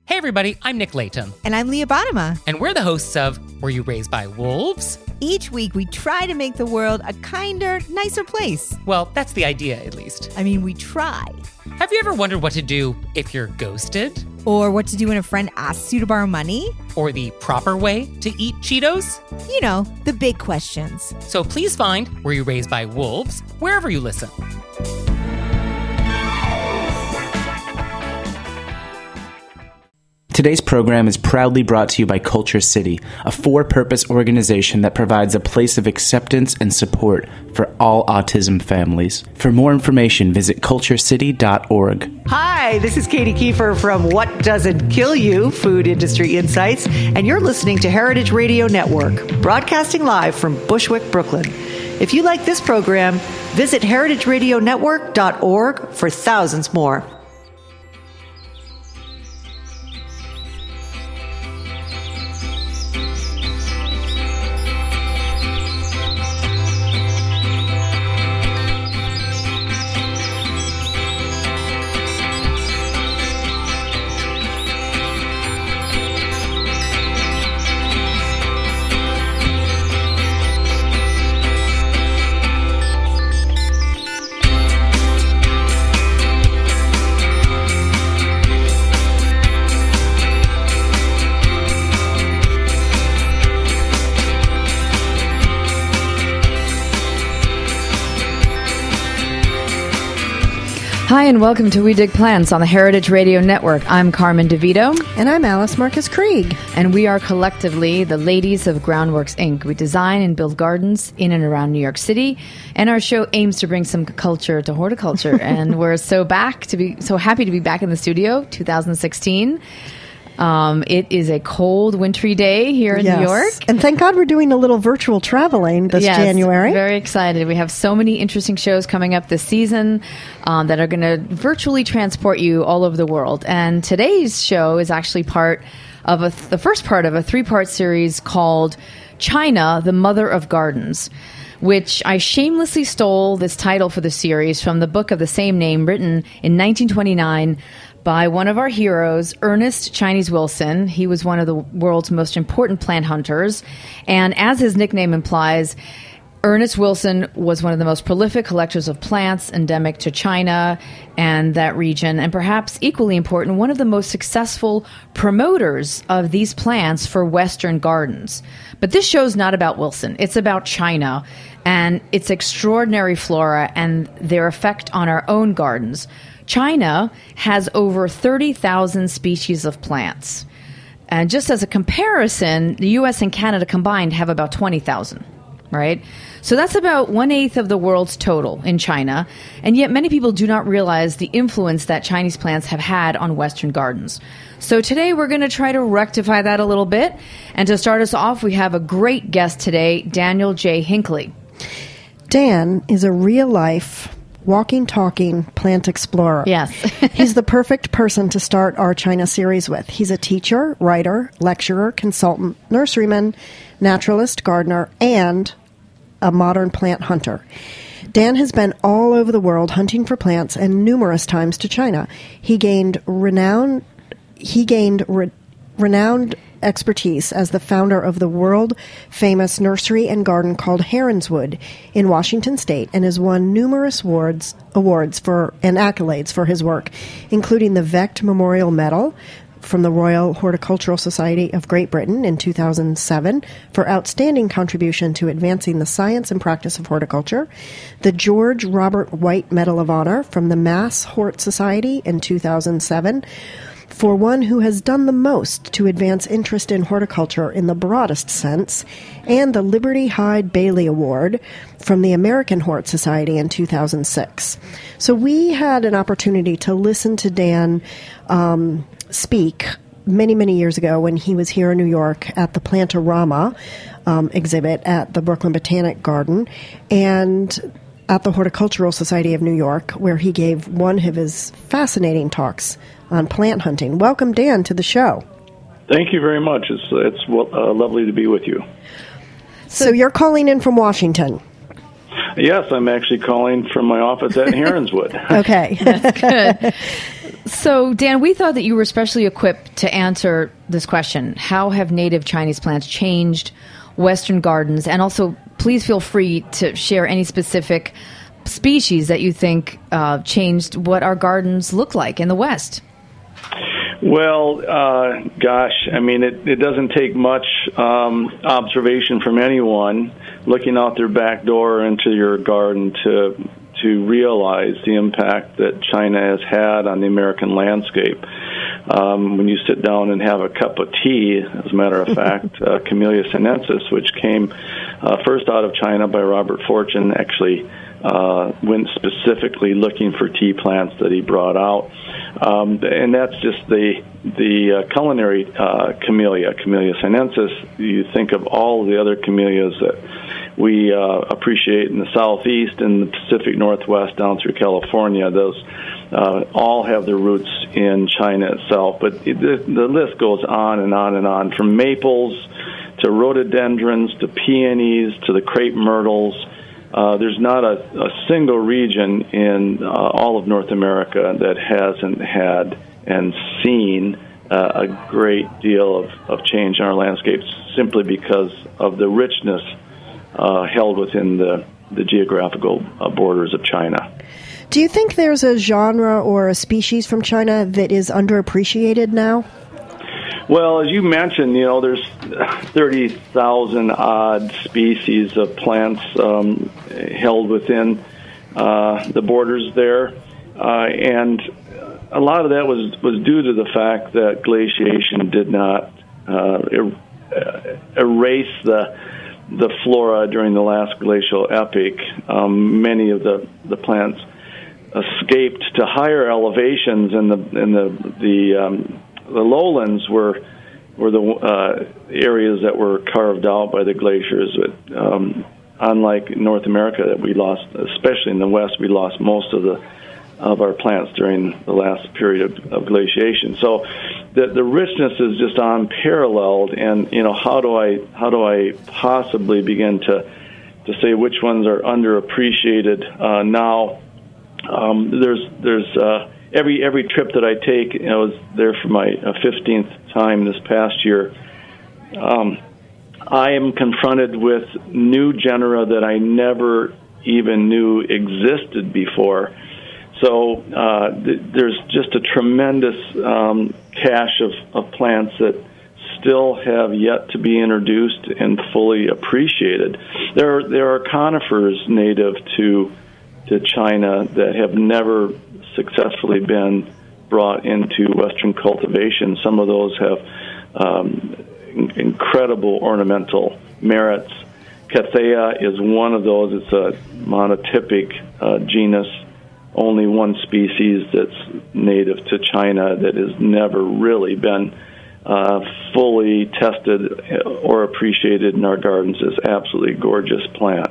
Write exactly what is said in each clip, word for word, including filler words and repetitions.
Hey everybody, I'm Nick Layton. And I'm Leah Bottima. And we're the hosts of Were You Raised by Wolves? Each week we try to make the world a kinder, nicer place. Well, that's the idea, at least. I mean, we try. Have you ever wondered what to do if you're ghosted? Or what to do when a friend asks you to borrow money? Or the proper way to eat Cheetos? You know, the big questions. So please find Were You Raised by Wolves wherever you listen. Today's program is proudly brought to you by Culture City, a for-purpose organization that provides a place of acceptance and support for all autism families. For more information, visit culture city dot org. Hi, this is Katie Kiefer from What Doesn't Kill You, Food Industry Insights, and you're listening to Heritage Radio Network, broadcasting live from Bushwick, Brooklyn. If you like this program, visit heritage radio network dot org for thousands more. Hi, and welcome to We Dig Plants on the Heritage Radio Network. I'm Carmen DeVito. And I'm Alice Marcus Krieg. And we are collectively the Ladies of Groundworks, Incorporated. We design and build gardens in and around New York City. And our show aims to bring some culture to horticulture. And we're so back to be so happy to be back in the studio, two thousand sixteen. Um, it is a cold, wintry day here in yes. New York. And thank God we're doing a little virtual traveling this yes, January. Very excited. We have so many interesting shows coming up this season um, that are going to virtually transport you all over the world. And today's show is actually part of a th- the first part of a three-part series called China, the Mother of Gardens, which I shamelessly stole this title for the series from the book of the same name written in nineteen twenty-nine by one of our heroes, Ernest Chinese Wilson. He was one of the world's most important plant hunters. And as his nickname implies, Ernest Wilson was one of the most prolific collectors of plants endemic to China and that region. And perhaps equally important, one of the most successful promoters of these plants for Western gardens. But this show's not about Wilson. It's about China and its extraordinary flora and their effect on our own gardens. China has over thirty thousand species of plants. And just as a comparison, the U S and Canada combined have about twenty thousand, right? So that's about one-eighth of the world's total in China. And yet many people do not realize the influence that Chinese plants have had on Western gardens. So today we're going to try to rectify that a little bit. And to start us off, we have a great guest today, Daniel J. Hinckley. Dan is a real-life walking, talking plant explorer. Yes. He's the perfect person to start our China series with. He's a teacher, writer, lecturer, consultant, nurseryman, naturalist, gardener, and a modern plant hunter. Dan has been all over the world hunting for plants and numerous times to China. He gained renowned he gained re, renowned expertise as the founder of the world-famous nursery and garden called Heronswood in Washington State, and has won numerous awards, awards for and accolades for his work, including the Vecht Memorial Medal from the Royal Horticultural Society of Great Britain in two thousand seven for outstanding contribution to advancing the science and practice of horticulture, the George Robert White Medal of Honor from the Mass Hort Society in two thousand seven, for one who has done the most to advance interest in horticulture in the broadest sense, and the Liberty Hyde Bailey Award from the American Hort Society in two thousand six. So we had an opportunity to listen to Dan um, speak many, many years ago when he was here in New York at the Plantorama um, exhibit at the Brooklyn Botanic Garden, and at the Horticultural Society of New York, where he gave one of his fascinating talks on plant hunting. Welcome, Dan, to the show. Thank you very much. It's it's uh, lovely to be with you. So you're calling in from Washington. Yes, I'm actually calling from my office at Heronswood. Okay. That's good. So, Dan, we thought that you were especially equipped to answer this question. How have native Chinese plants changed Western gardens? And also, please feel free to share any specific species that you think uh, changed what our gardens look like in the West. Well, uh, gosh, I mean, it, it doesn't take much um, observation from anyone looking out their back door into your garden to to realize the impact that China has had on the American landscape. Um, when you sit down and have a cup of tea, as a matter of fact, uh, Camellia sinensis, which came uh, first out of China by Robert Fortune, actually uh, went specifically looking for tea plants that he brought out. Um, and that's just the the uh, culinary uh, camellia, Camellia sinensis. You think of all the other camellias that we uh, appreciate in the southeast and the Pacific Northwest down through California. Those uh, all have their roots in China itself. But it, the, the list goes on and on and on, from maples to rhododendrons to peonies to the crepe myrtles. Uh, there's not a, a single region in uh, all of North America that hasn't had and seen uh, a great deal of, of change in our landscapes simply because of the richness uh, held within the, the geographical uh, borders of China. Do you think there's a genre or a species from China that is underappreciated now? Well, as you mentioned, you know, there's thirty thousand odd species of plants um, held within uh, the borders there, uh, and a lot of that was, was due to the fact that glaciation did not uh, er- erase the the flora during the last glacial epoch. Um, many of the, the plants escaped to higher elevations, and the and the the um, the lowlands were were the uh, areas that were carved out by the glaciers. But, um, unlike North America, that we lost, especially in the West, we lost most of the of our plants during the last period of, of glaciation. So the the richness is just unparalleled. And you know, how do I how do I possibly begin to to say which ones are underappreciated uh, now? Um, there's there's uh, every every trip that I take. You know, I was there for my fifteenth time this past year. Um, I am confronted with new genera that I never even knew existed before. So uh, th- there's just a tremendous um, cache of, of plants that still have yet to be introduced and fully appreciated. There are, there are conifers native to to China that have never successfully been brought into Western cultivation. Some of those have um, in- incredible ornamental merits. Cathea is one of those. It's a monotypic uh, genus, only one species that's native to China that has never really been uh, fully tested or appreciated in our gardens. Is absolutely gorgeous plant.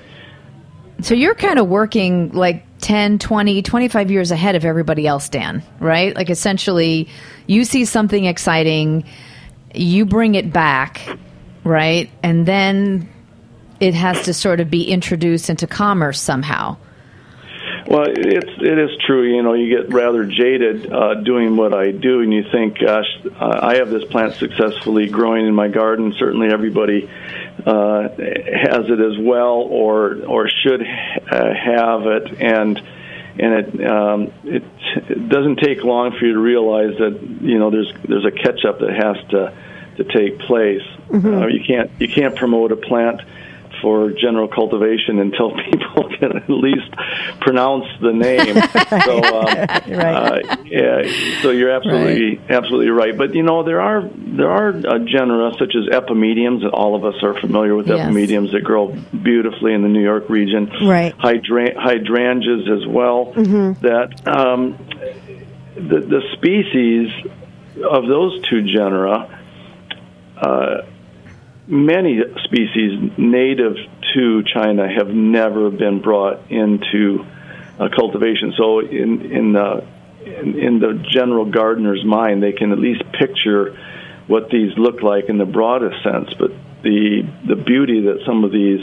So you're kind of working like ten, twenty, twenty-five years ahead of everybody else, Dan, right? Like essentially you see something exciting, you bring it back, right? And then it has to sort of be introduced into commerce somehow. Well, it's it is true. You know, you get rather jaded uh, doing what I do, and you think, "Gosh, uh, I have this plant successfully growing in my garden. Certainly, everybody uh, has it as well, or or should uh, have it." And and it, um, it it doesn't take long for you to realize that you know there's there's a catch up that has to to take place. Mm-hmm. Uh, you can't you can't promote a plant for general cultivation until people can at least pronounce the name. So, um, right. uh, yeah, so you're absolutely right. absolutely right. But you know, there are there are uh, genera such as epimediums, and all of us are familiar with yes. epimediums that grow beautifully in the New York region. Right. Hydra- hydrangeas as well. Mm-hmm. That um, the the species of those two genera. Uh, Many species native to China have never been brought into uh, cultivation. So, in in the in, in the general gardener's mind, they can at least picture what these look like in the broadest sense. But the the beauty that some of these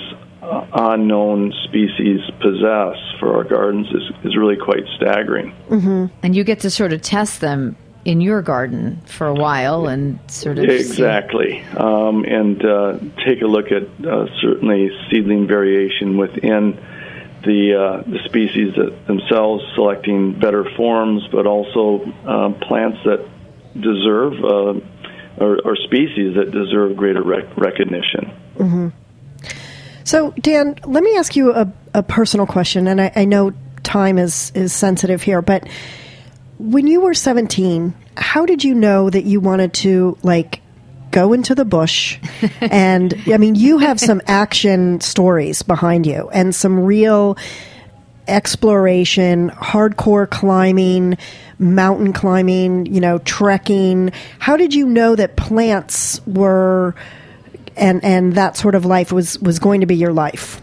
uh, unknown species possess for our gardens is, is really quite staggering. Mm-hmm. And you get to sort of test them in your garden for a while and sort of exactly um, and uh, take a look at uh, certainly seedling variation within the uh, the species that themselves, selecting better forms, but also uh, plants that deserve uh, or, or species that deserve greater rec- recognition. Mm-hmm. So, Dan, let me ask you a, a personal question, and I, I know time is, is sensitive here, but when you were seventeen, how did you know that you wanted to, like, go into the bush? And, I mean, you have some action stories behind you and some real exploration, hardcore climbing, mountain climbing, you know, trekking. How did you know that plants were, and, and that sort of life was, was going to be your life?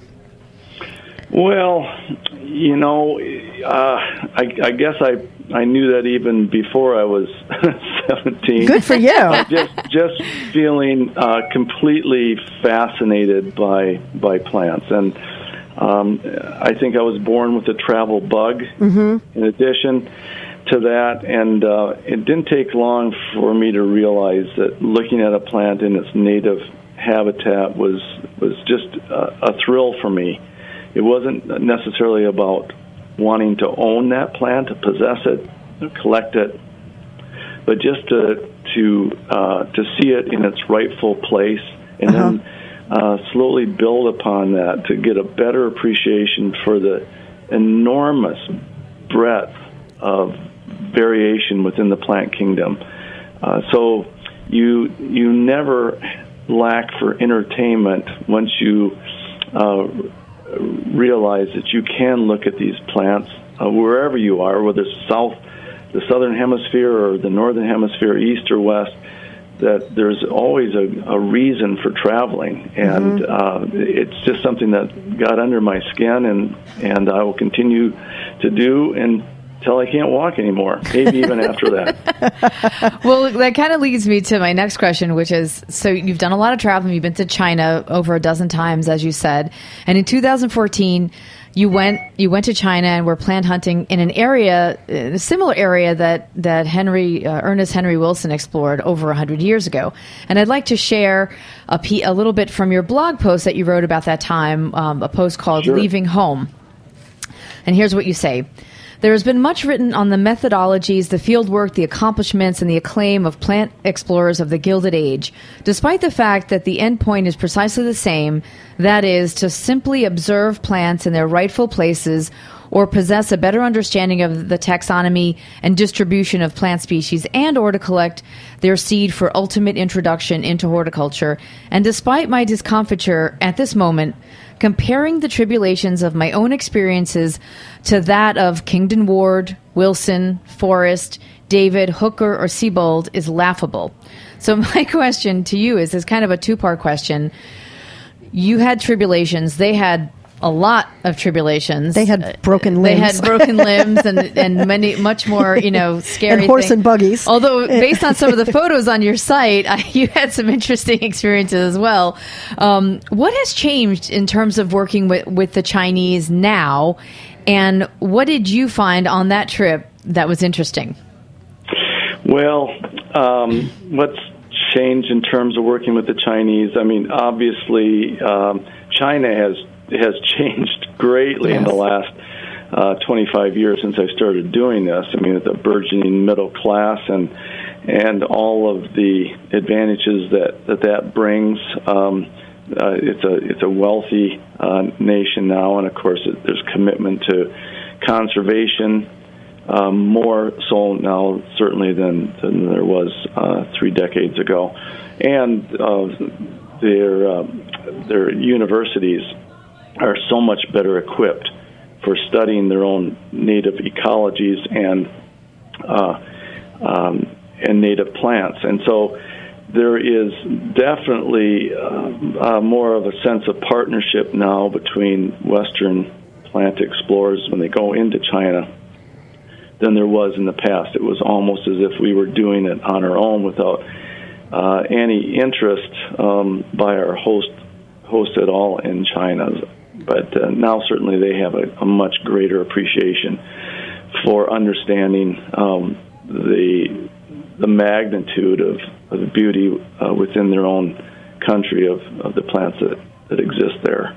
Well, you know, uh, I, I guess I I knew that even before I was seventeen. Good for you. Uh, just just feeling uh, completely fascinated by by plants, and um, I think I was born with a travel bug. Mm-hmm. In addition to that, and uh, it didn't take long for me to realize that looking at a plant in its native habitat was was just a, a thrill for me. It wasn't necessarily about wanting to own that plant, to possess it, to collect it, but just to to uh, to see it in its rightful place, and uh-huh. then uh, slowly build upon that to get a better appreciation for the enormous breadth of variation within the plant kingdom. Uh, so you you never lack for entertainment once you uh, realize that you can look at these plants uh, wherever you are, whether it's south, the southern hemisphere, or the northern hemisphere, east or west, that there's always a, a reason for traveling. And mm-hmm. uh, it's just something that got under my skin, and, and I will continue to do until I can't walk anymore, maybe even after that. Well, that kind of leads me to my next question, which is, so you've done a lot of traveling. You've been to China over a dozen times, as you said. And in two thousand fourteen, you went you went to China and were plant hunting in an area, a similar area that, that Henry uh, Ernest Henry Wilson explored over one hundred years ago. And I'd like to share a, p- a little bit from your blog post that you wrote about that time, um, a post called Sure. Leaving Home. And here's what you say. There has been much written on the methodologies, the fieldwork, the accomplishments, and the acclaim of plant explorers of the Gilded Age, despite the fact that the end point is precisely the same, that is, to simply observe plants in their rightful places or possess a better understanding of the taxonomy and distribution of plant species, and or to collect their seed for ultimate introduction into horticulture. And despite my discomfiture at this moment, comparing the tribulations of my own experiences to that of Kingdon Ward, Wilson, Forrest, David, Hooker, or Siebold is laughable. So my question to you is, is kind of a two-part question. You had tribulations. They had a lot of tribulations. They had broken limbs. They had broken limbs and, and many, much more, you know, scary and horse things. and buggies. Although, based on some of the photos on your site, I, you had some interesting experiences as well. Um, what has changed in terms of working with, with the Chinese now? And what did you find on that trip that was interesting? Well, um, what's changed in terms of working with the Chinese? I mean, obviously, um, China has has changed greatly yes. in the last uh, twenty-five years since I started doing this. I mean, with the burgeoning middle class and and all of the advantages that that, that brings. Um, uh, it's a it's a wealthy uh, nation now, and of course, it, there's commitment to conservation. Um, more so now, certainly, than, than there was uh, three decades ago. And uh, their, uh, their universities are so much better equipped for studying their own native ecologies and uh, um, and native plants. And so there is definitely uh, uh, more of a sense of partnership now between Western plant explorers when they go into China than there was in the past. It was almost as if we were doing it on our own without uh, any interest um, by our host hosted all in China. But uh, now certainly they have a, a much greater appreciation for understanding um, the the magnitude of, of the beauty uh, within their own country of, of the plants that, that exist there.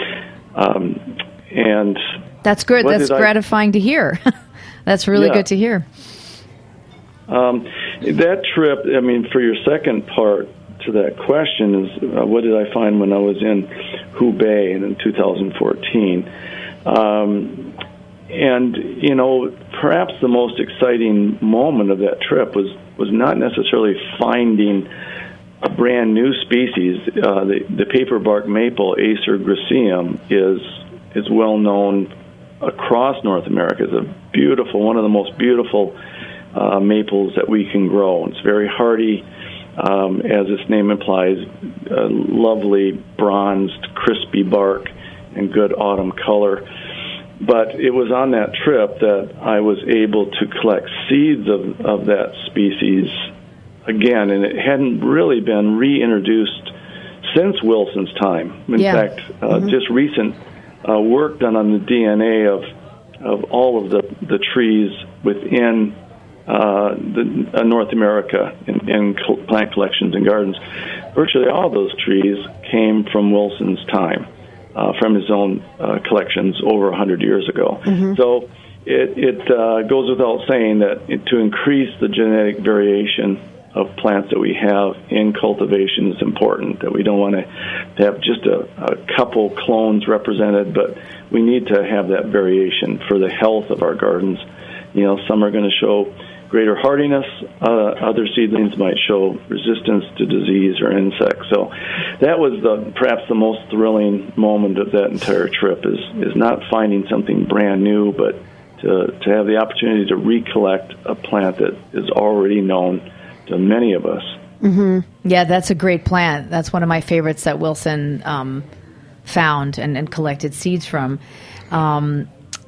Um, and that's good. That's I, gratifying to hear. That's really yeah. good to hear. Um, that trip, I mean, for your second part to that question is, uh, what did I find when I was in Hubei in two thousand fourteen? Um, and, you know, perhaps the most exciting moment of that trip was, was not necessarily finding a brand new species. Uh, the, the paperbark maple, Acer griseum, is is well known across North America. It's a beautiful, one of the most beautiful uh, maples that we can grow. It's very hardy, um, as its name implies, uh, lovely bronzed, crispy bark and good autumn color. But it was on that trip that I was able to collect seeds of, of that species again, and it hadn't really been reintroduced since Wilson's time. In yeah. fact, uh, mm-hmm. just recent uh, work done on the D N A of of all of the, the trees within uh, the, uh, North America in, in plant collections and gardens. Virtually all those trees came from Wilson's time, uh, from his own uh, collections over one hundred years ago. Mm-hmm. So it, it uh, goes without saying that it, to increase the genetic variation of plants that we have in cultivation is important, that we don't want to have just a, a couple clones represented, but we need to have that variation for the health of our gardens. You know, some are going to show greater hardiness, uh, other seedlings might show resistance to disease or insects. So that was the perhaps the most thrilling moment of that entire trip, is, is not finding something brand new, but to, to have the opportunity to recollect a plant that is already known to many of us. Mm-hmm. Yeah, that's a great plant. That's one of my favorites that Wilson um, found and, and collected seeds from. Um,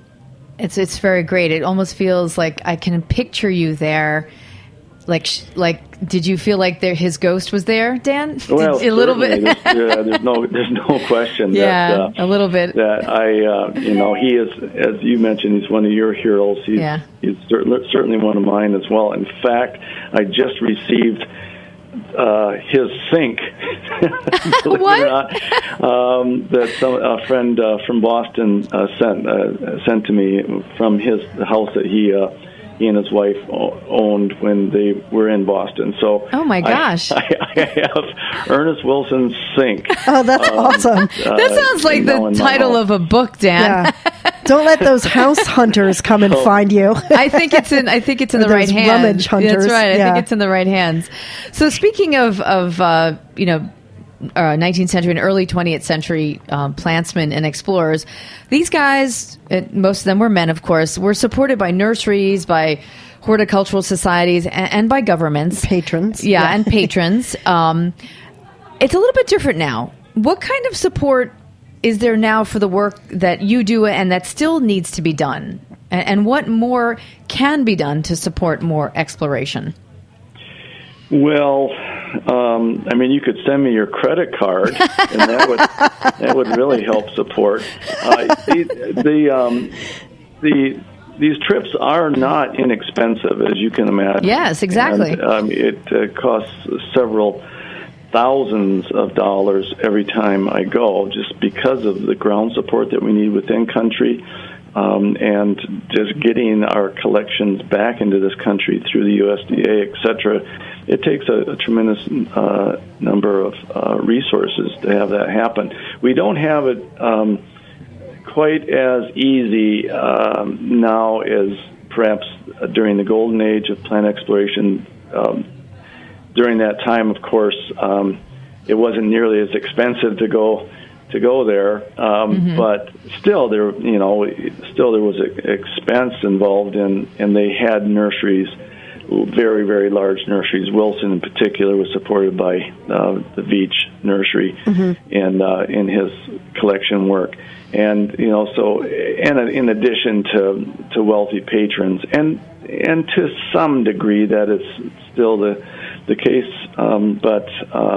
it's it's very great. It almost feels like I can picture you there. Like, like, did you feel like there his ghost was there, Dan? Well, did, a little bit. there's, yeah, there's no, there's no question. Yeah, that, uh, a little bit. That I, uh, you know, he is, as you mentioned, he's one of your heroes. He's, yeah. he's certainly one of mine as well. In fact, I just received uh, his sink. What? Or not, um, that some a friend uh, from Boston uh, sent uh, sent to me from his the house that he. Uh, He and his wife owned when they were in Boston. So, oh my gosh, I, I, I have Ernest Wilson's sink. Oh, that's um, awesome! Uh, that sounds like the title of a book, Dan. Yeah. Don't let those house hunters come and oh. find you. I think it's in. I think it's in the right hands. Rummage hunters. That's right. I yeah. think it's in the right hands. So, speaking of of uh, you know. Uh, nineteenth century and early twentieth century um, plantsmen and explorers. These guys, uh, most of them were men, of course, were supported by nurseries, by horticultural societies, and, and by governments. Patrons. Yeah, yeah. and patrons. Um, it's a little bit different now. What kind of support is there now for the work that you do and that still needs to be done? And, and what more can be done to support more exploration? Well, um, I mean, you could send me your credit card, and that would that would really help support. Uh, the the, um, the these trips are not inexpensive, as you can imagine. Yes, exactly. And, um, it uh, costs several thousands of dollars every time I go, just because of the ground support that we need within country. Um, and just getting our collections back into this country through the U S D A, et cetera, it takes a, a tremendous uh, number of uh, resources to have that happen. We don't have it um, quite as easy um, now as perhaps during the golden age of plant exploration. Um, during that time, of course, um, it wasn't nearly as expensive to go to go there, um, mm-hmm. but still there, you know, still there was a expense involved in, and they had nurseries, very, very large nurseries. Wilson in particular was supported by uh, the Veitch Nursery mm-hmm. in, uh, in his collection work. And, you know, so, and in addition to, to wealthy patrons, and, and to some degree that is still the, the case, um, but, um,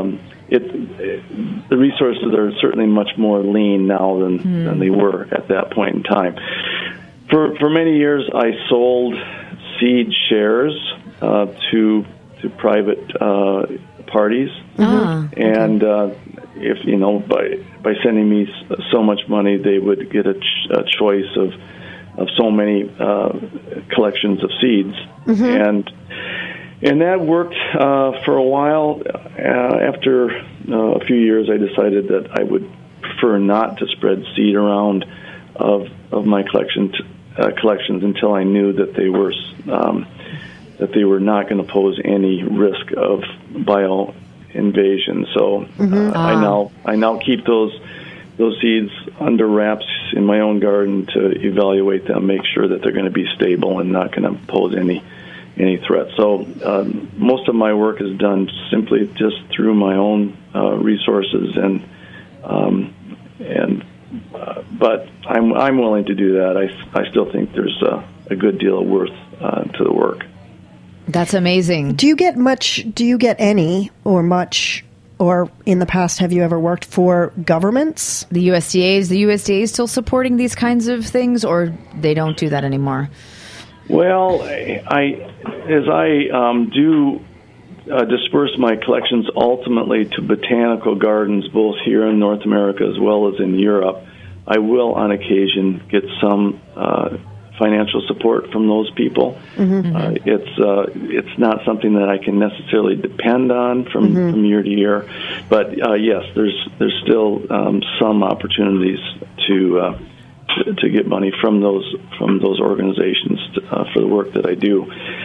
it, it the resources are certainly much more lean now than, mm. than they were at that point in time. For for many years, I sold seed shares uh, to to private uh, parties, ah, and uh, if you know by by sending me so much money, they would get a, ch- a choice of of so many uh, collections of seeds, mm-hmm. and and that worked uh, for a while. Uh, after uh, a few years, I decided that I would prefer not to spread seed around of of my collection t- uh, collections until I knew that they were um, that they were not going to pose any risk of bio invasion. So mm-hmm. uh, ah. I now I now keep those. those seeds under wraps in my own garden to evaluate them, make sure that they're going to be stable and not going to pose any any threat. So um, most of my work is done simply just through my own uh, resources, and um, and uh, but I'm I'm willing to do that. I, I still think there's a, a good deal of worth uh, to the work. That's amazing. Do you get much? Do you get any or much? Or in the past, have you ever worked for governments? The U S D A, is the U S D A still supporting these kinds of things, or they don't do that anymore? Well, I, as I um, do uh, disperse my collections ultimately to botanical gardens, both here in North America as well as in Europe, I will on occasion get some uh, financial support from those people. Mm-hmm. Uh, it's uh, it's not something that I can necessarily depend on from, mm-hmm. from year to year, but uh, yes, there's there's still um, some opportunities to, uh, to to get money from those from those organizations to, uh, for the work that I do.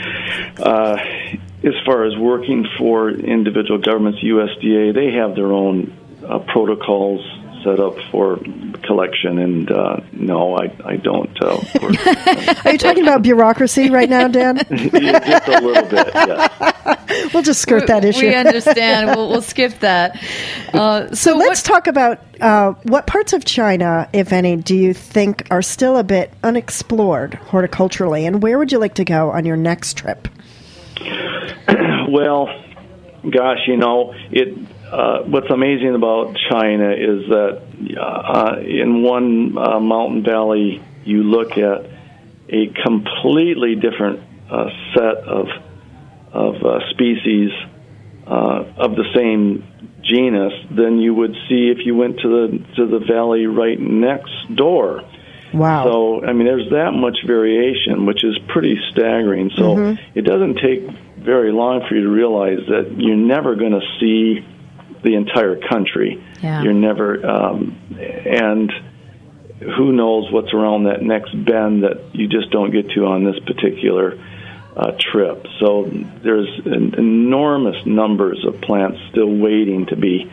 Uh, as far as working for individual governments, U S D A, they have their own uh, protocols set up for collection, and uh, no, I, I don't. Uh, Are you talking about bureaucracy right now, Dan? Yeah, just a little bit, yes. We'll just skirt that issue. We understand. we'll, we'll skip that. Uh, so so let's what, talk about uh, what parts of China, if any, do you think are still a bit unexplored horticulturally, and where would you like to go on your next trip? Well, gosh, you know, it. Uh, what's amazing about China is that uh, in one uh, mountain valley, you look at a completely different uh, set of of uh, species uh, of the same genus than you would see if you went to the to the valley right next door. Wow! So I mean, there's that much variation, which is pretty staggering. So mm-hmm. it doesn't take very long for you to realize that you're never going to see the entire country. Yeah. You're never, um, and who knows what's around that next bend that you just don't get to on this particular uh, trip. So there's an enormous numbers of plants still waiting to be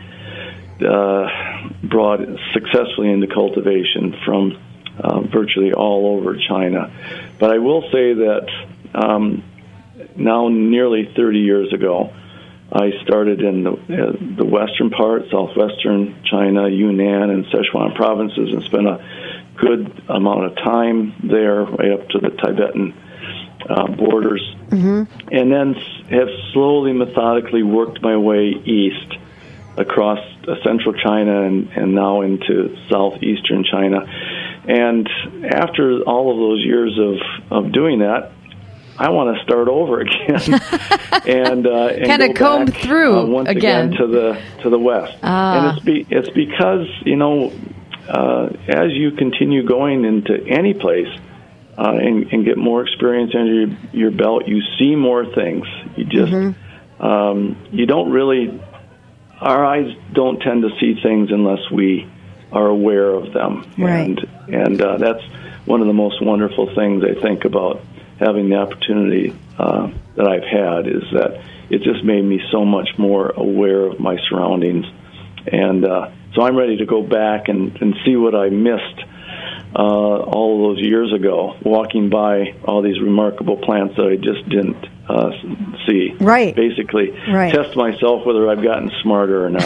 uh, brought successfully into cultivation from uh, virtually all over China. But I will say that um, now nearly thirty years ago, I started in the, uh, the western part, southwestern China, Yunnan, and Sichuan provinces, and spent a good amount of time there, right up to the Tibetan uh, borders, mm-hmm. and then have slowly, methodically worked my way east across uh, central China and, and now into southeastern China. And after all of those years of, of doing that, I want to start over again and, uh, and kind of comb back, through uh, once again. again to the to the west. Ah. And it's be, it's because you know uh, as you continue going into any place uh, and, and get more experience under your, your belt, you see more things. You just mm-hmm. um, you don't really our eyes don't tend to see things unless we are aware of them. Right. And and uh, that's one of the most wonderful things I think about having the opportunity uh, that I've had, is that it just made me so much more aware of my surroundings. And uh, so I'm ready to go back and, and see what I missed uh, all of those years ago, walking by all these remarkable plants that I just didn't uh, see. Right. Basically, right. test myself whether I've gotten smarter or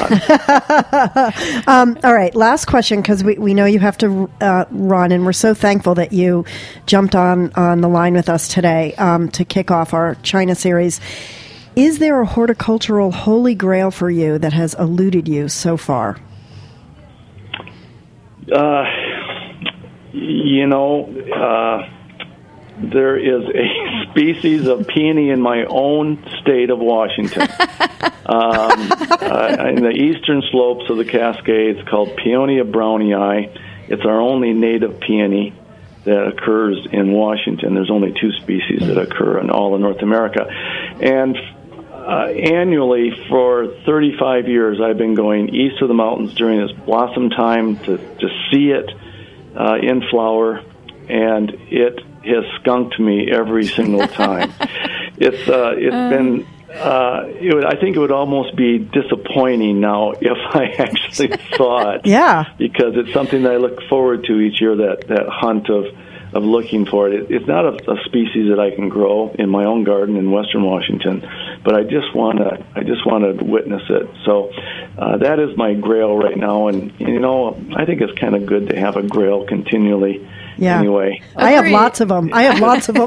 not. um, all right, last question, because we, we know you have to uh, run, and we're so thankful that you jumped on, on the line with us today um, to kick off our China series. Is there a horticultural holy grail for you that has eluded you so far? Uh, you know, uh, there is a species of peony in my own state of Washington. um, uh, in the eastern slopes of the Cascades, called Peonia brownii. It's our only native peony that occurs in Washington. There's only two species that occur in all of North America. And uh, annually for thirty-five years, I've been going east of the mountains during this blossom time to, to see it uh, in flower, and it has skunked me every single time. it's uh, it's uh. been... Uh, it would, I think it would almost be disappointing now if I actually saw it. Yeah. Because it's something that I look forward to each year, that, that hunt of, of looking for it. it. It's not a, a species that I can grow in my own garden in Western Washington, but I just want to I just want to witness it. So uh, that is my grail right now, and you know, I think it's kind of good to have a grail continually. Yeah. Anyway, I have lots of them. I have lots of them.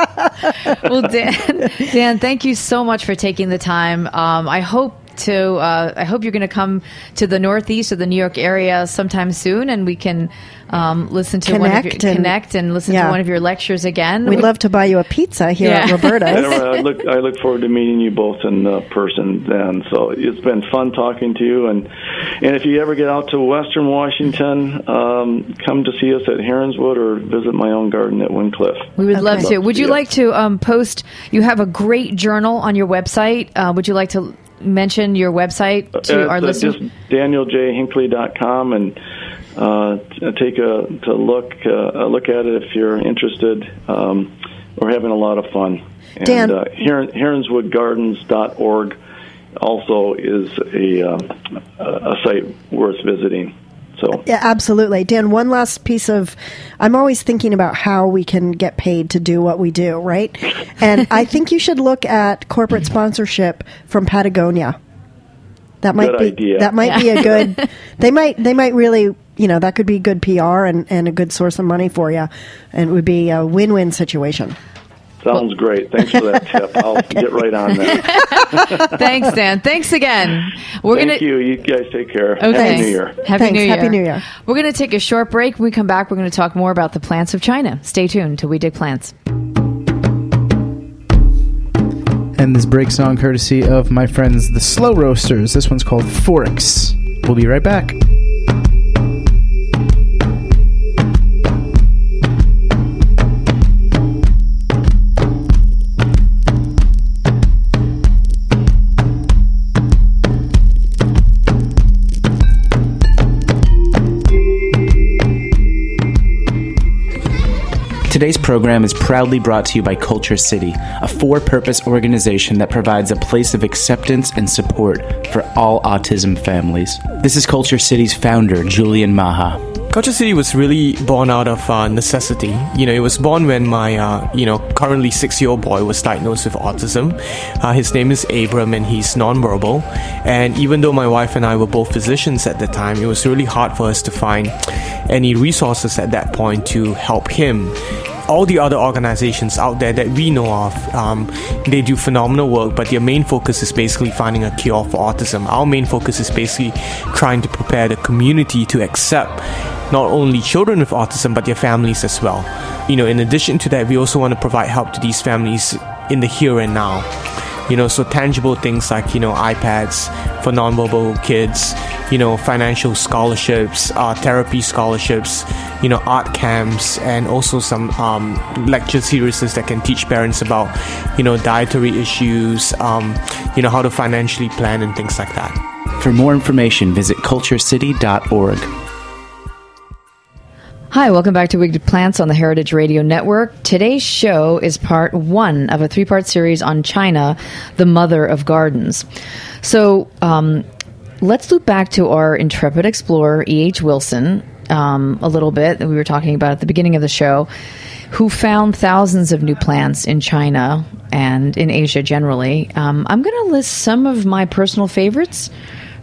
Well, Dan, Dan, thank you so much for taking the time. Um, I hope to. Uh, I hope you're going to come to the Northeast or the New York area sometime soon, and we can um, listen to connect one of your, and, connect and listen yeah. to one of your lectures again. We'd love to buy you a pizza here yeah. at Roberta's. I look I look forward to meeting you both in uh, person then. So it's been fun talking to you, and and if you ever get out to Western Washington, um, come to see us at Heronswood or visit my own garden at Windcliff. We would okay. love to. Would you yeah. like to um, post? You have a great journal on your website. Uh, would you like to mention your website to uh, our listeners? Just daniel j hinckley dot com, and uh, take a to look uh, a look at it if you're interested. Um, we're having a lot of fun. And Dan. uh, Heron, heronswood gardens dot org also is a um, a site worth visiting. So Yeah, absolutely. Dan, one last piece of, I'm always thinking about how we can get paid to do what we do, right? And I think you should look at corporate sponsorship from Patagonia. That might Good be idea. that might be a good they might they might really, you know, that could be good P R and, and a good source of money for you, and it would be a win-win situation. sounds great. Thanks for that tip. I'll get right on that. Thanks, Dan. Thanks again. We're Thank gonna. you. You guys take care. Okay. Happy New Year. Happy Thanks. New Year. Happy New Year. We're going to take a short break. When we come back, we're going to talk more about the plants of China. Stay tuned to We Dig Plants. And this break song courtesy of my friends the Slow Roasters. This one's called Forex. We'll be right back. Today's program is proudly brought to you by Culture City, a for-purpose organization that provides a place of acceptance and support for all autism families. This is Culture City's founder, Julian Maha. Culture City was really born out of uh, necessity. You know, it was born when my, uh, you know, currently six-year-old boy was diagnosed with autism. Uh, his name is Abram, and he's nonverbal. And even though my wife and I were both physicians at the time, it was really hard for us to find any resources at that point to help him. All the other organizations out there that we know of, um, they do phenomenal work, but their main focus is basically finding a cure for autism. Our main focus is basically trying to prepare the community to accept not only children with autism, but their families as well. You know, in addition to that, we also want to provide help to these families in the here and now. You know, so tangible things like, you know, iPads for nonverbal kids, you know, financial scholarships, uh, therapy scholarships, you know, art camps, and also some um, lecture series that can teach parents about, you know, dietary issues, um, you know, how to financially plan and things like that. For more information, visit culture city dot org. Hi, welcome back to We Dig Plants on the Heritage Radio Network. Today's show is part one of a three-part series on China, the mother of gardens. So um, let's loop back to our intrepid explorer, E H. Wilson, um, a little bit that we were talking about at the beginning of the show, who found thousands of new plants in China and in Asia generally. Um, I'm going to list some of my personal favorites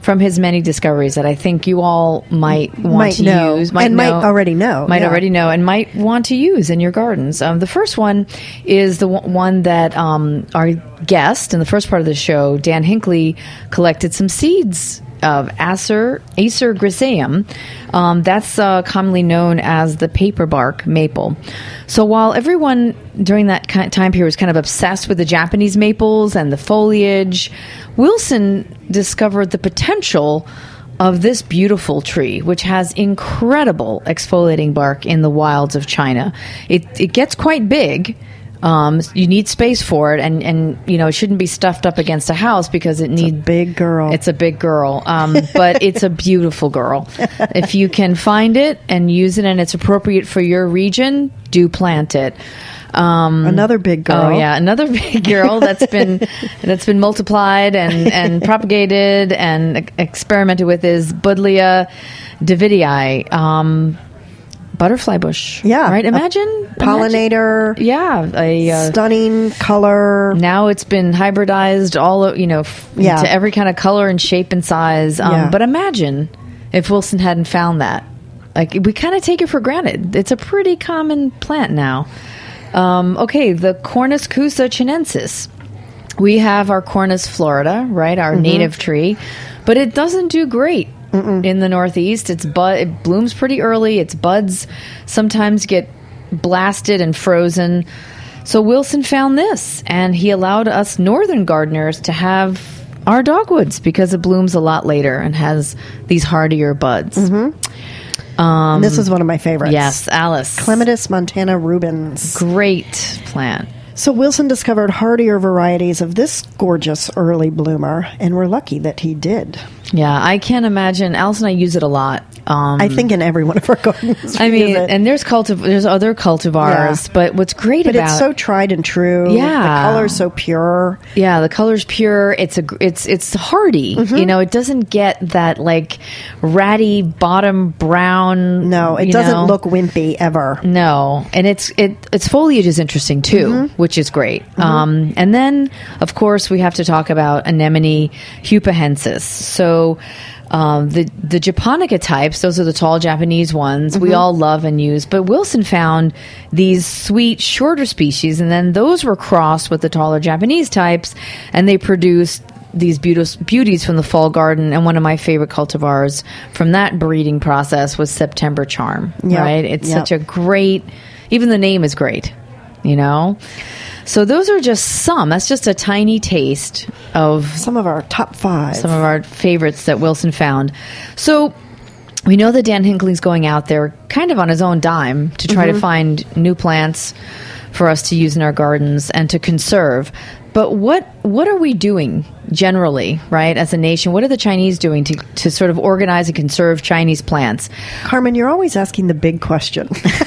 from his many discoveries that I think you all might want Might to know. use, might And know, might already know, might yeah. already know, and might want to use in your gardens. Um, the first one is the w- one that um, our guest in the first part of the show, Dan Hinckley, collected some seeds of Acer, Acer griseum. Um, that's uh, commonly known as the paperbark maple. So while everyone during that ki- time period was kind of obsessed with the Japanese maples and the foliage, Wilson discovered the potential of this beautiful tree, which has incredible exfoliating bark in the wilds of China. It, it gets quite big. Um, you need space for it, and, and you know it shouldn't be stuffed up against a house because it needs big girl. It's a big girl, um, but it's a beautiful girl. If you can find it and use it, and it's appropriate for your region, do plant it. Um, Another big girl. Oh yeah, another big girl that's been that's been multiplied and, and propagated and e- experimented with is Buddleia davidii. Um, Butterfly bush. Yeah. Right? Imagine. Pollinator. Imagine, yeah. A, uh, Stunning color. now it's been hybridized all, o- you know, f- Yeah. to every kind of color and shape and size. Um, Yeah. But imagine if Wilson hadn't found that. Like, we kind of take it for granted. It's a pretty common plant now. Um, okay, the Cornus cusa chinensis. We have our Cornus florida, right? Our Mm-hmm. native tree. But it doesn't do great. In the Northeast, it's bud. It blooms pretty early. Its buds sometimes get blasted and frozen. So Wilson found this, and he allowed us northern gardeners to have our dogwoods because it blooms a lot later and has these hardier buds. Um, this is one of my favorites. Yes, Alice. Clematis montana rubens. Great plant. So Wilson discovered hardier varieties of this gorgeous early bloomer, and we're lucky that he did. Yeah, I can't imagine. Alice and I use it a lot. Um, I think in every one of our gardens. I we mean, use it. and there's cultiv- there's other cultivars, Yeah. but what's great but about it's so tried and true. Yeah. The color's so pure. yeah, the color's pure. It's a gr- it's it's hardy. Mm-hmm. You know, it doesn't get that like ratty bottom brown. No, it you doesn't know? look wimpy ever. No, and it's it its foliage is interesting too, Mm-hmm. which is great. Um, and then, of course, we have to talk about anemone hupahensis. So. Um, the the japonica types, those are the tall Japanese ones, we all love and use. But Wilson found these sweet, shorter species, and then those were crossed with the taller Japanese types, and they produced these beauties, beauties from the fall garden. And one of my favorite cultivars from that breeding process was September Charm. Yep. Right? It's Yep. such a great, even the name is great, you know? So those are just some. That's just a tiny taste of Some of our top five. some of our favorites that Wilson found. So we know that Dan Hinckley's going out there kind of on his own dime to try to find new plants for us to use in our gardens and to conserve. But what what are we doing generally, right, as a nation? What are the Chinese doing to, to sort of organize and conserve Chinese plants? Carmen, you're always asking the big question.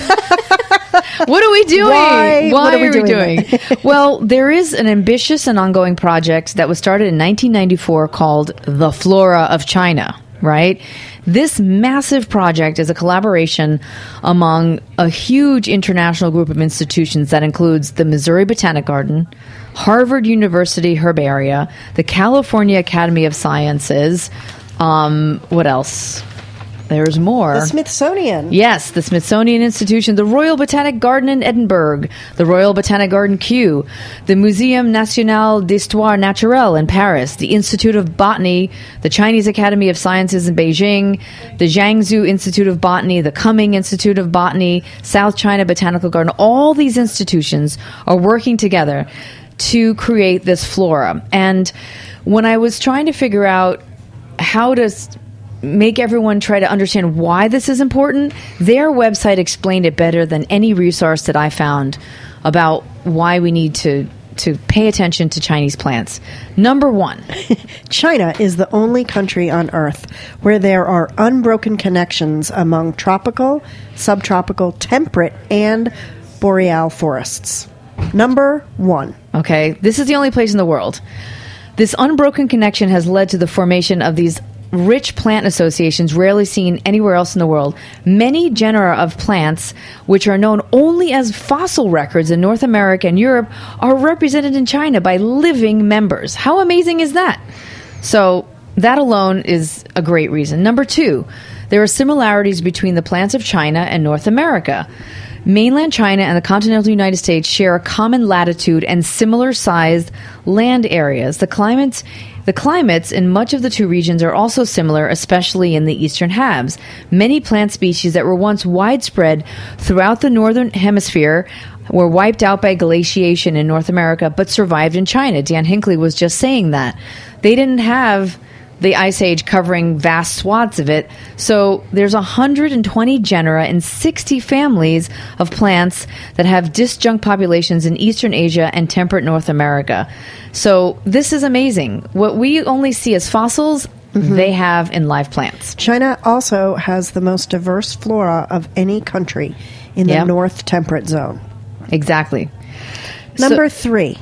What are we doing? Why? What are we are doing we doing? Well, there is an ambitious and ongoing project that was started in nineteen ninety-four called The Flora of China, right? This massive project is a collaboration among a huge international group of institutions that includes the Missouri Botanic Garden, Harvard University Herbaria, the California Academy of Sciences. Um, what else? There's more. The Smithsonian. Yes, the Smithsonian Institution, the Royal Botanic Garden in Edinburgh, the Royal Botanic Garden Kew, the Muséum National d'Histoire Naturelle in Paris, the Institute of Botany, the Chinese Academy of Sciences in Beijing, the Jiangsu Institute of Botany, the Cumming Institute of Botany, South China Botanical Garden. All these institutions are working together to create this flora. And when I was trying to figure out how to make everyone try to understand why this is important, their website explained it better than any resource that I found about why we need to to pay attention to Chinese plants. Number one, China is the only country on Earth where there are unbroken connections among tropical, subtropical, temperate, and boreal forests. Number one. okay, this is the only place in the world. This unbroken connection has led to the formation of these rich plant associations rarely seen anywhere else in the world. Many genera of plants, which are known only as fossil records in North America and Europe, are represented in China by living members. How amazing is that? So that alone is a great reason. Number two, there are similarities between the plants of China and North America. Mainland China and the continental United States share a common latitude and similar sized land areas. The climates, the climates in much of the two regions are also similar, especially in the eastern halves. Many plant species that were once widespread throughout the northern hemisphere were wiped out by glaciation in North America, but survived in China. Dan Hinckley was just saying that. They didn't have the Ice Age covering vast swaths of it. So there's one hundred twenty genera and sixty families of plants that have disjunct populations in Eastern Asia and temperate North America. So this is amazing. What we only see as fossils, mm-hmm. they have in live plants. China also has the most diverse flora of any country in the Yep. North Temperate Zone. Exactly. Number So- three.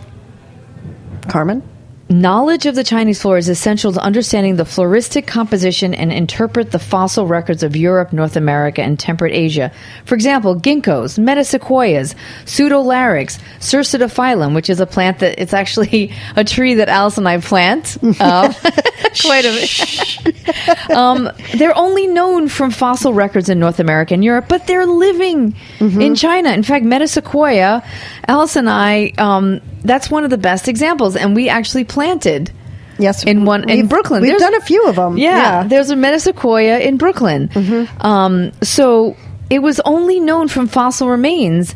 Carmen? Knowledge of the Chinese flora is essential to understanding the floristic composition and interpret the fossil records of Europe, North America, and temperate Asia. For example, ginkgos, metasequoias, pseudolarix, Cercidophyllum, which is a plant that it's actually a tree that Alice and I plant. Uh, quite a bit. um, they're only known from fossil records in North America and Europe, but they're living mm-hmm. in China. In fact, metasequoia, Alice and I, um, that's one of the best examples, and we actually planted Yes, in one in we've- Brooklyn. We've There's- done a few of them. Yeah, Yeah. there's a metasequoia in Brooklyn. Mm-hmm. Um, so it was only known from fossil remains,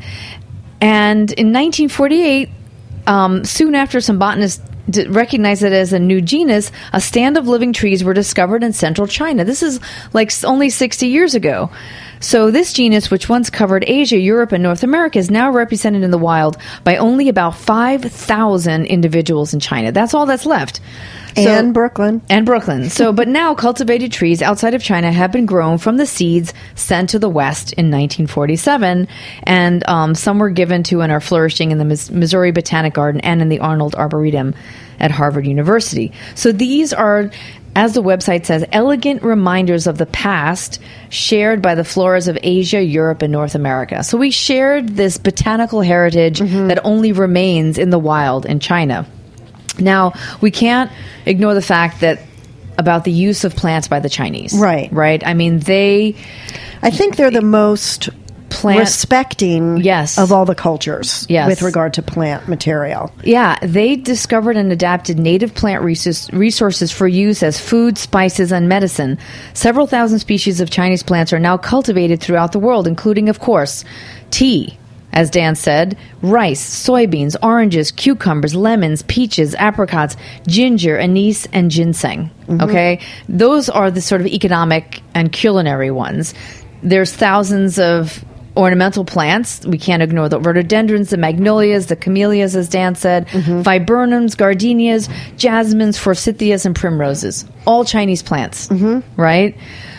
and in nineteen forty-eight, um, soon after some botanists d- recognized it as a new genus, a stand of living trees were discovered in central China. This is like s- only sixty years ago. So this genus, which once covered Asia, Europe, and North America, is now represented in the wild by only about five thousand individuals in China. That's all that's left. So- And Brooklyn. and Brooklyn. So, but now cultivated trees outside of China have been grown from the seeds sent to the West in nineteen forty-seven, and um, some were given to and are flourishing in the Mis- Missouri Botanic Garden and in the Arnold Arboretum at Harvard University. So these are, as the website says, elegant reminders of the past shared by the floras of Asia, Europe, and North America. So we shared this botanical heritage that only remains in the wild in China. Now, we can't ignore the fact that about the use of plants by the Chinese. Right. Right? I mean, they I think they're the most plant respecting Yes. of all the cultures Yes. with regard to plant material. Yeah, they discovered and adapted native plant resource- resources for use as food, spices, and medicine. Several thousand species of Chinese plants are now cultivated throughout the world, including, of course, tea, as Dan said, rice, soybeans, oranges, cucumbers, lemons, peaches, apricots, ginger, anise, and ginseng. Okay? Those are the sort of economic and culinary ones. There's thousands of ornamental plants. We can't ignore the rhododendrons, the magnolias, the camellias, as Dan said, viburnums, gardenias, jasmines, forsythias, and primroses. All Chinese plants, right?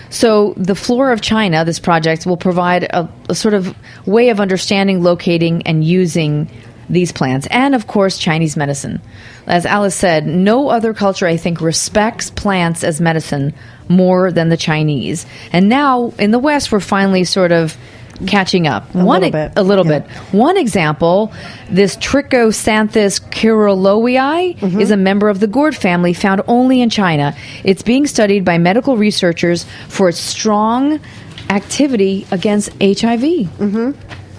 So the Flora of China, this project, will provide a, a sort of way of understanding, locating, and using these plants. And, of course, Chinese medicine. As Alice said, no other culture, I think, respects plants as medicine more than the Chinese. And now, in the West, we're finally sort of catching up. A One, little bit, A little yeah. bit. One example, this Trichosanthus kirillowii is a member of the gourd family found only in China. It's being studied by medical researchers for its strong activity against H I V. Mm-hmm.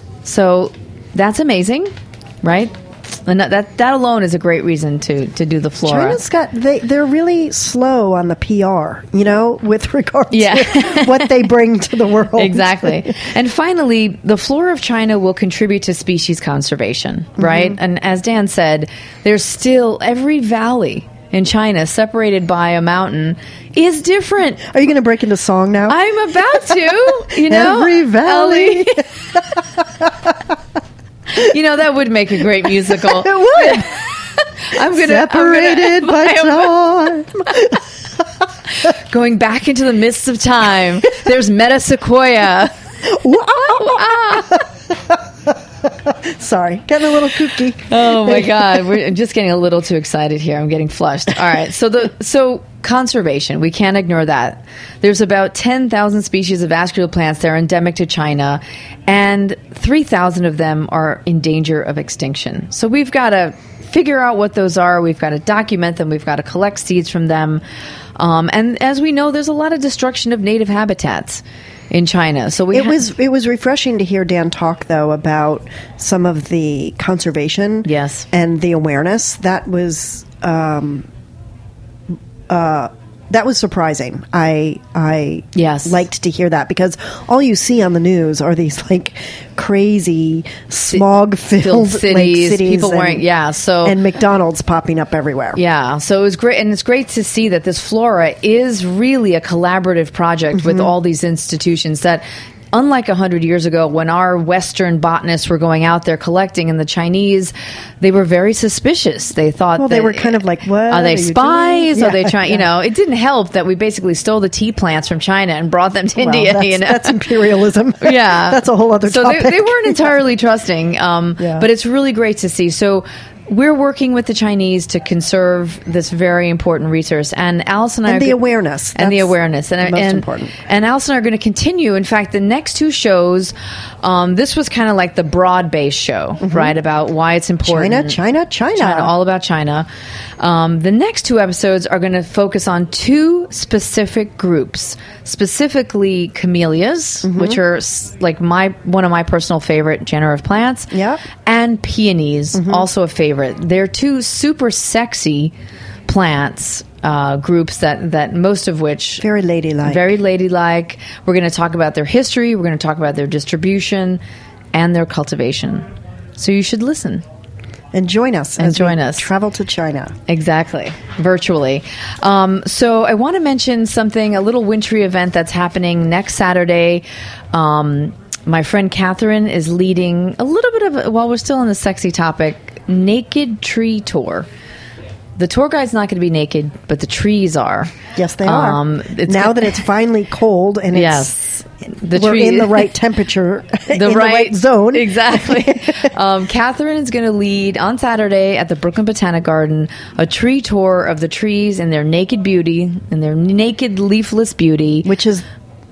So that's amazing, right? And that, that that alone is a great reason to, to do the flora. China's got they they're really slow on the P R, you know, with regard Yeah. to what they bring to the world. Exactly. And finally, the flora of China will contribute to species conservation, right? And as Dan said, there's still every valley in China separated by a mountain is different. Are you going to break into song now? I'm about to, you know. Every valley. Ellie. You know, that would make a great musical. It would. I'm gonna Separated I'm gonna, by time. going back into the mists of time. There's Metasequoia. Sorry, getting a little kooky. Oh my God, we're just getting a little too excited here. I'm getting flushed. All right, so the so conservation, we can't ignore that. There's about ten thousand species of vascular plants that are endemic to China, and three thousand of them are in danger of extinction. So we've got to figure out what those are. We've got to document them. We've got to collect seeds from them. Um, and as we know, there's a lot of destruction of native habitats in China. So we it ha- was it was refreshing to hear Dan talk though about some of the conservation, yes, and the awareness. That was um, uh, that was surprising. I I yes. liked to hear that, because all you see on the news are these like crazy smog filled cities, like, cities, people and, wearing yeah, so and McDonald's popping up everywhere. Yeah, so it was great, and it's great to see that this Flora is really a collaborative project mm-hmm. with all these institutions that. Unlike one hundred years ago, when our Western botanists were going out there collecting, and the Chinese, they were very suspicious. They thought well, that, they were kind of like, what? Are they are spies? Yeah, are they trying? yeah. You know, it didn't help that we basically stole the tea plants from China and brought them to well, India. That's, you know? that's imperialism. Yeah. That's a whole other so topic. So they, they weren't entirely trusting, um, yeah. but it's really great to see. So we're working with the Chinese to conserve this very important resource, and Alice and I and are the go- awareness and the awareness, and most and, important. And Alice and I are going to continue. In fact, the next two shows, um, this was kind of like the broad-based show, mm-hmm. right, about why it's important. China, China, China, China, all about China. Um, the next two episodes are going to focus on two specific groups, specifically camellias, mm-hmm. which are s- like my one of my personal favorite genera of plants, yeah, and peonies, mm-hmm. also a favorite. They're two super sexy plants uh, groups that, that most of which very ladylike. Very ladylike. We're going to talk about their history. We're going to talk about their distribution and their cultivation. So you should listen. And join us. And as join we us. Travel to China. Exactly. Virtually. Um, so I want to mention something, a little wintry event that's happening next Saturday. Um, my friend Catherine is leading a little bit of, a, while we're still on the sexy topic, Naked Tree Tour. The tour guide's not going to be naked, but the trees are. Yes, they are. Um, now gonna, that it's finally cold and it's, yes, the we're tree, in the right temperature, the, in right, the right zone. Exactly. um, Catherine is going to lead on Saturday at the Brooklyn Botanic Garden a tree tour of the trees in their naked beauty, in their naked leafless beauty. Which is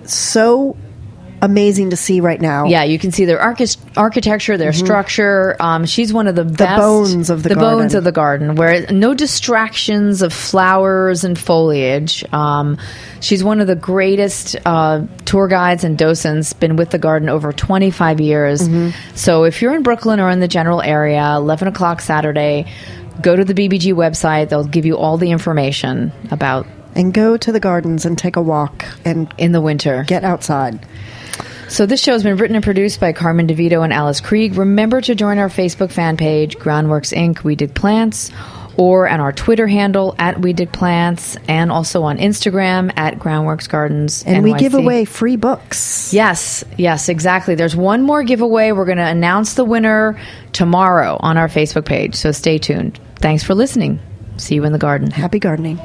so amazing to see right now. Yeah, you can see their archi- architecture, their mm-hmm. structure. Um, she's one of the, the best... bones of the, the garden. bones of the garden, where no distractions of flowers and foliage. Um, she's one of the greatest uh, tour guides and docents, been with the garden over twenty-five years. Mm-hmm. So if you're in Brooklyn or in the general area, eleven o'clock Saturday, go to the B B G website. They'll give you all the information about... And go to the gardens and take a walk. And in the winter. Get outside. So this show has been written and produced by Carmen DeVito and Alice Krieg. Remember to join our Facebook fan page, Groundworks Incorporated. We Dig Plants, or on our Twitter handle, at We Dig Plants, and also on Instagram, at Groundworks Gardens. And N Y C. we give away free books. Yes, yes, exactly. There's one more giveaway. We're going to announce the winner tomorrow on our Facebook page, so stay tuned. Thanks for listening. See you in the garden. Happy gardening.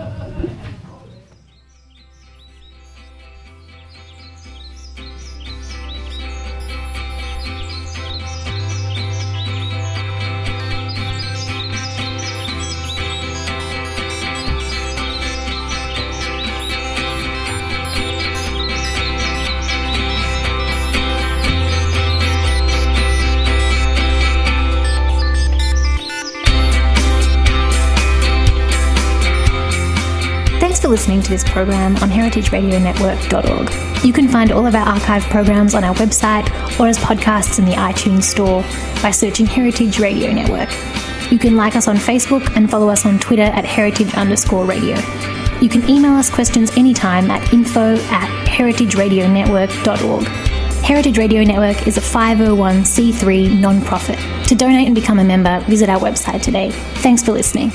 For listening to this program on heritage radio network dot org. You can find all of our archive programs on our website or as podcasts in the iTunes store by searching Heritage Radio Network. You can like us on Facebook and follow us on Twitter at heritage underscore radio. You can email us questions anytime at info at heritage radio network dot org. Heritage Radio Network is a five oh one c three non-profit. To donate and become a member, visit our website today. Thanks for listening.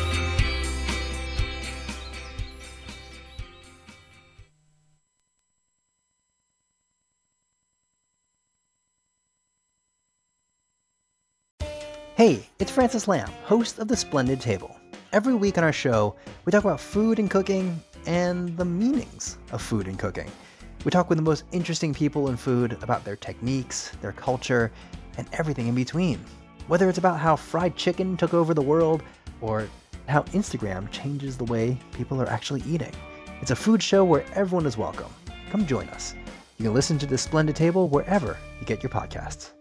Hey, it's Francis Lamb, host of The Splendid Table. Every week on our show, we talk about food and cooking and the meanings of food and cooking. We talk with the most interesting people in food about their techniques, their culture, and everything in between. Whether it's about how fried chicken took over the world or how Instagram changes the way people are actually eating. It's a food show where everyone is welcome. Come join us. You can listen to The Splendid Table wherever you get your podcasts.